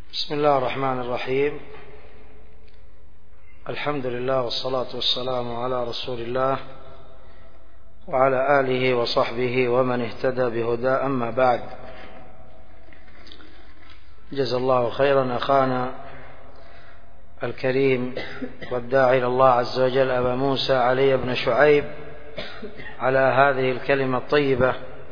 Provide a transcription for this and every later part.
بسم الله الرحمن الرحيم. الحمد لله والصلاة والسلام على رسول الله وعلى آله وصحبه ومن اهتدى بهدى. أما بعد، جزا الله خيرا أخانا الكريم والداعي إلى الله عز وجل أبا موسى علي بن شعيب على هذه الكلمة الطيبة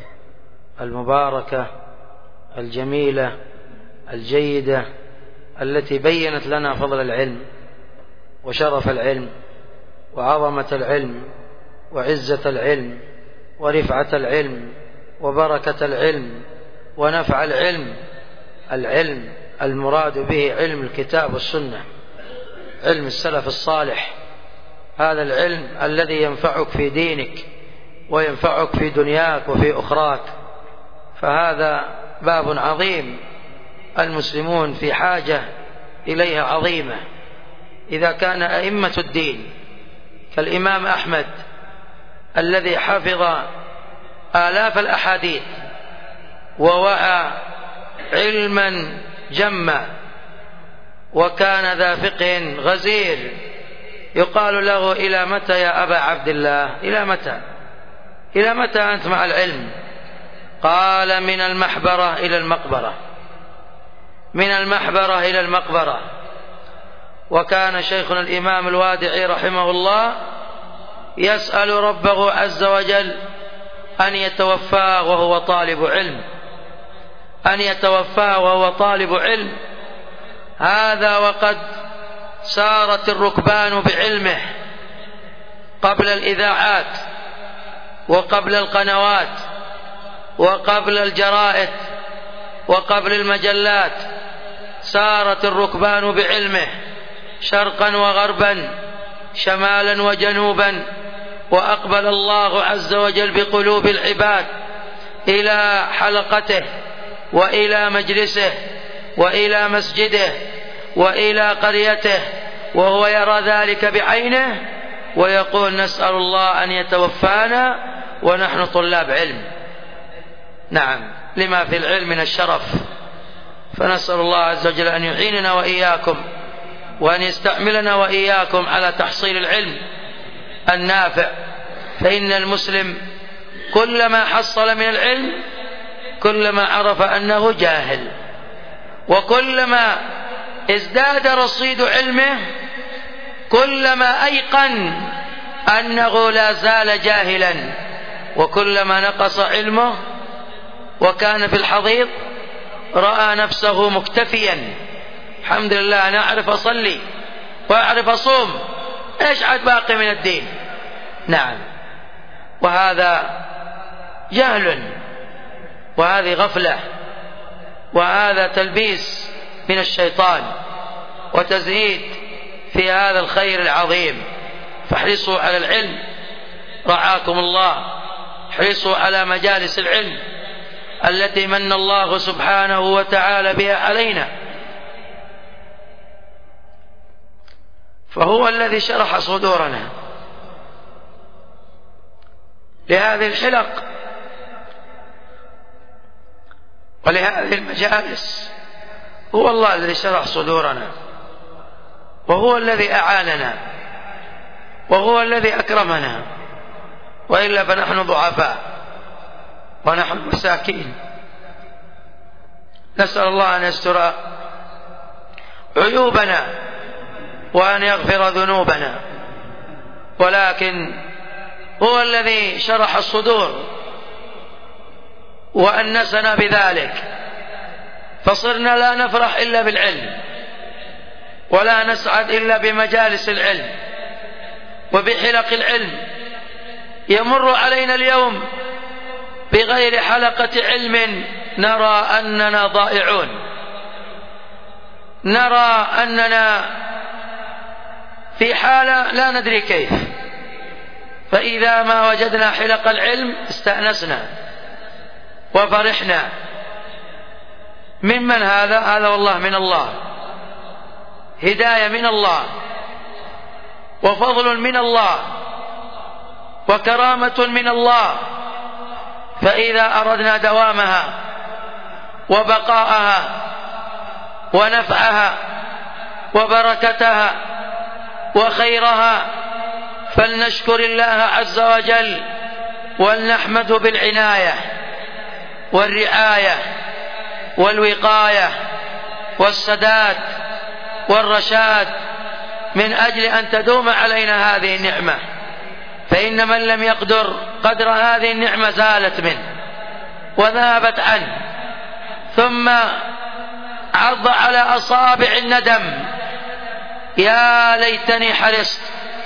المباركة الجميلة الجيدة التي بينت لنا فضل العلم وشرف العلم وعظمة العلم وعزة العلم ورفعة العلم وبركة العلم ونفع العلم. العلم المراد به علم الكتاب والسنة، علم السلف الصالح، هذا العلم الذي ينفعك في دينك وينفعك في دنياك وفي أخراك. فهذا باب عظيم المسلمون في حاجة إليها عظيمة. إذا كان أئمة الدين كالإمام أحمد الذي حفظ آلاف الأحاديث ووعى علما جما وكان ذا فقه غزير، يقال له: إلى متى يا أبا عبد الله؟ إلى متى أنت مع العلم؟ قال: من المحبرة إلى المقبرة، من المحبرة إلى المقبرة. وكان شيخنا الإمام الوادعي رحمه الله يسأل ربه عز وجل أن يتوفاه وهو طالب علم، أن يتوفاه وهو طالب علم. هذا وقد سارت الركبان بعلمه قبل الإذاعات وقبل القنوات وقبل الجرائد وقبل المجلات، سارت الركبان بعلمه شرقا وغربا شمالا وجنوبا، وأقبل الله عز وجل بقلوب العباد إلى حلقته وإلى مجلسه وإلى مسجده وإلى قريته، وهو يرى ذلك بعينه ويقول: نسأل الله أن يتوفانا ونحن طلاب علم. نعم، لما في العلم من الشرف. فنسأل الله عز وجل أن يعيننا وإياكم وأن يستعملنا وإياكم على تحصيل العلم النافع. فإن المسلم كلما حصل من العلم كلما عرف أنه جاهل، وكلما ازداد رصيد علمه كلما أيقن أنه لا زال جاهلا، وكلما نقص علمه وكان في الحضيض رأى نفسه مكتفيا. الحمد لله أنا أعرف أصلي وأعرف أصوم، إيش عاد باقي من الدين؟ نعم، وهذا جهل وهذه غفلة وهذا تلبيس من الشيطان وتزهيد في هذا الخير العظيم. فاحرصوا على العلم رعاكم الله، احرصوا على مجالس العلم التي من الله سبحانه وتعالى بها علينا. فهو الذي شرح صدورنا لهذه الحلق ولهذه المجالس. هو الله الذي شرح صدورنا، وهو الذي أعاننا، وهو الذي أكرمنا، وإلا فنحن ضعفاء ونحن مساكين. نسأل الله أن يستر عيوبنا وأن يغفر ذنوبنا، ولكن هو الذي شرح الصدور وأنسنا بذلك، فصرنا لا نفرح إلا بالعلم ولا نسعد إلا بمجالس العلم وبحلق العلم. يمر علينا اليوم بغير حلقة علم نرى أننا ضائعون، نرى أننا في حالة لا ندري كيف. فإذا ما وجدنا حلق العلم استأنسنا وفرحنا. ممن هذا؟ هذا والله من الله، هداية من الله وفضل من الله وكرامة من الله. فإذا أردنا دوامها وبقاءها ونفعها وبركتها وخيرها، فلنشكر الله عز وجل ولنحمده بالعناية والرعاية والوقاية والسداد والرشاد من أجل أن تدوم علينا هذه النعمة، فإن من لم يقدر قدر هذه النعمة زالت منه وذهبت عنه، ثم عض على أصابع الندم: يا ليتني حرصت،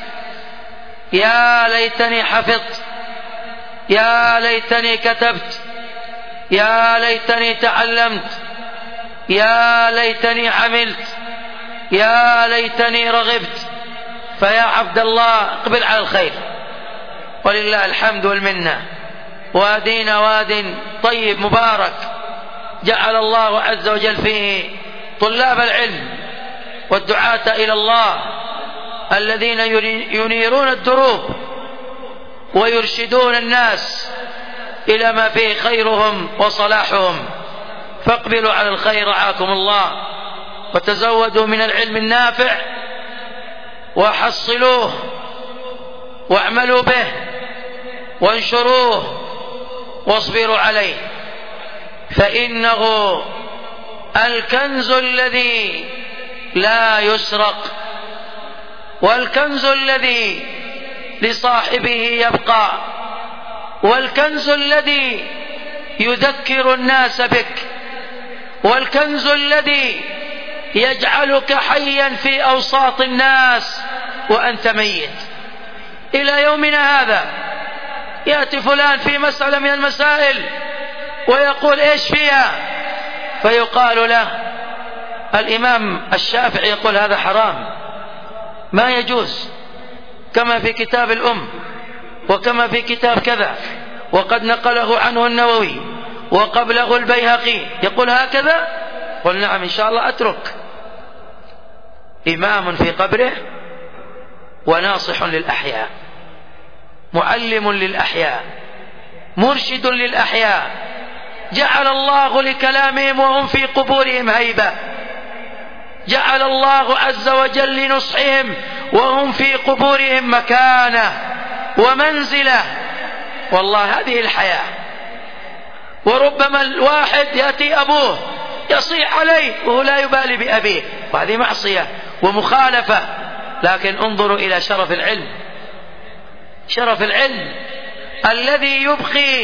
يا ليتني حفظت، يا ليتني كتبت، يا ليتني تعلمت، يا ليتني عملت، يا ليتني رغبت. فيا عبد الله اقبل على الخير، ولله الحمد والمنة. وادينا واد طيب مبارك جعل الله عز وجل فيه طلاب العلم والدعاة إلى الله الذين ينيرون الدروب ويرشدون الناس إلى ما فيه خيرهم وصلاحهم. فاقبلوا على الخير رعاكم الله، وتزودوا من العلم النافع وحصلوه واعملوا به وانشروه واصبروا عليه، فإنه الكنز الذي لا يسرق، والكنز الذي لصاحبه يبقى، والكنز الذي يذكر الناس بك، والكنز الذي يجعلك حيا في أوساط الناس وأنت ميت. إلى يومنا هذا يأتي فلان في مسألة من المسائل ويقول إيش فيها، فيقال له الإمام الشافعي يقول هذا حرام ما يجوز، كما في كتاب الأم وكما في كتاب كذا، وقد نقله عنه النووي وقبله البيهقي يقول هكذا. قل نعم إن شاء الله أترك. إمام في قبره وناصح للأحياء، معلم للأحياء، مرشد للأحياء، جعل الله لكلامهم وهم في قبورهم هيبة، جعل الله عز وجل لنصحهم وهم في قبورهم مكانة ومنزلة. والله هذه الحياة. وربما الواحد يأتي أبوه يصيح عليه وهو لا يبالي بأبيه، وهذه معصية ومخالفة. لكن انظروا إلى شرف العلم، شرف العلم الذي يبقي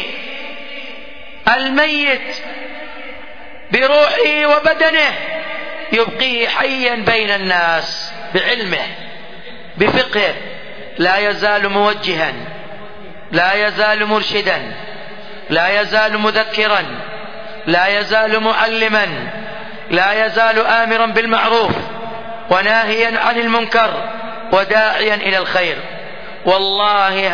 الميت بروحه وبدنه، يبقيه حيا بين الناس بعلمه بفقهه، لا يزال موجها، لا يزال مرشدا، لا يزال مذكرا، لا يزال معلما، لا يزال آمرا بالمعروف وناهيا عن المنكر وداعيا إلى الخير. والله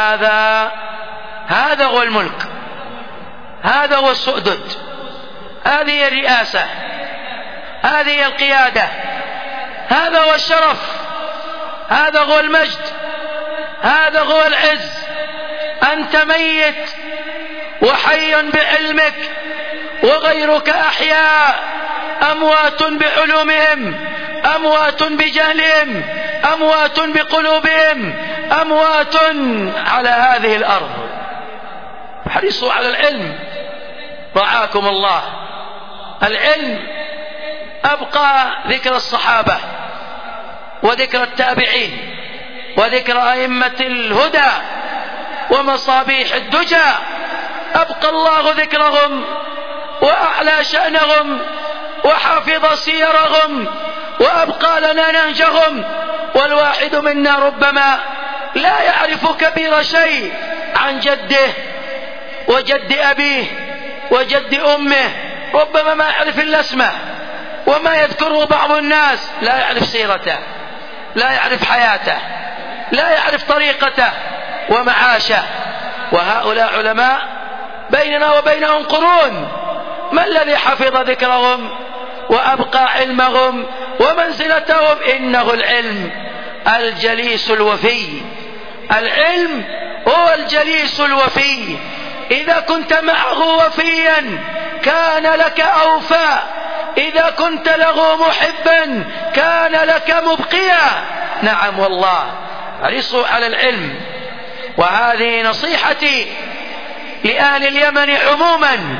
هذا هو الملك، هذا هو السؤدد، هذه الرئاسة، هذه القيادة، هذا هو الشرف، هذا هو المجد، هذا هو العز. أنت ميت وحي بعلمك، وغيرك أحياء، أموات بعلومهم، أموات بجهلهم، أموات بقلوبهم، أموات على هذه الأرض. فحرصوا على العلم رعاكم الله. العلم أبقى ذكر الصحابة وذكر التابعين وذكر أئمة الهدى ومصابيح الدجى، أبقى الله ذكرهم وأعلى شأنهم وحافظ سيرهم وأبقى لنا نهجهم. والواحد منا ربما لا يعرف كبير شيء عن جده وجد أبيه وجد أمه، ربما ما يعرف إلا اسمه، وما يذكره بعض الناس لا يعرف سيرته، لا يعرف حياته، لا يعرف طريقته ومعاشه. وهؤلاء علماء بيننا وبينهم قرون، ما الذي حفظ ذكرهم وأبقى علمهم ومنزلتهم؟ إنه العلم الجليس الوفي. العلم هو الجليس الوفي، إذا كنت معه وفيا كان لك أوفى، إذا كنت له محبا كان لك مبقيا. نعم والله، احرصوا على العلم. وهذه نصيحتي لأهل اليمن عموما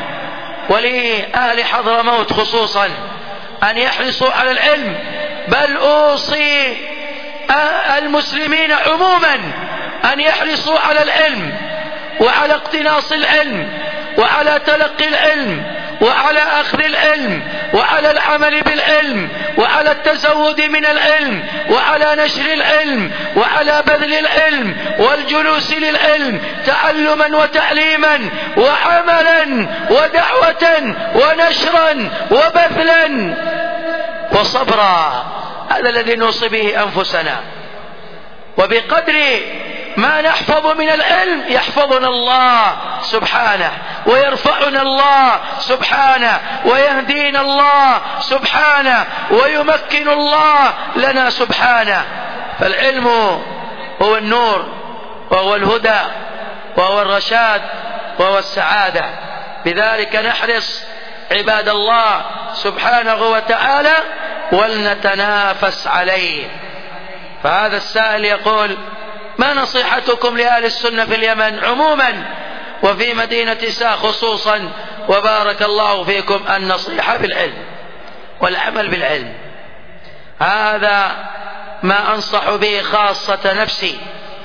ولأهل حضرموت خصوصا، أن يحرصوا على العلم. بل أوصي المسلمين عموما أن يحرصوا على العلم وعلى اقتناص العلم وعلى تلقي العلم وعلى أخذ العلم وعلى العمل بالعلم وعلى التزود من العلم وعلى نشر العلم وعلى بذل العلم والجلوس للعلم تعلما وتعليما وعملا ودعوة ونشرا وبذلا وصبرا. هذا الذي نوصي به أنفسنا. وبقدر ما نحفظ من العلم يحفظنا الله سبحانه ويرفعنا الله سبحانه ويهدينا الله سبحانه ويمكن الله لنا سبحانه. فالعلم هو النور وهو الهدى وهو الرشاد وهو السعادة. بذلك نحرص عباد الله سبحانه وتعالى ولنتنافس عليه. فهذا السائل يقول: ما نصيحتكم لأهل السنة في اليمن عموما وفي مدينة سا خصوصا؟ وبارك الله فيكم. النصيحة بالعلم والعمل بالعلم، هذا ما أنصح به خاصة نفسي،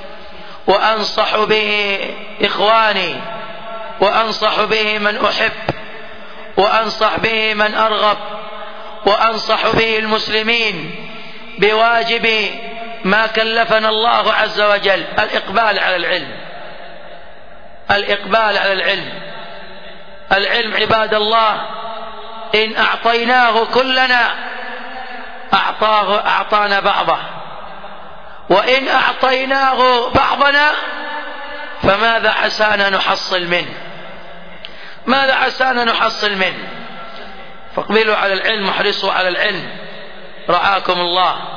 وأنصح به إخواني، وأنصح به من أحب، وأنصح به من أرغب، وأنصح به المسلمين بواجب ما كلفنا الله عز وجل: الإقبال على العلم. الإقبال على العلم. العلم عباد الله إن أعطيناه كلنا أعطانا بعضه، وإن أعطيناه بعضنا فماذا عسانا نحصل منه؟ ماذا عسانا نحصل منه؟ فاقبلوا على العلم واحرصوا على العلم. رعاكم الله.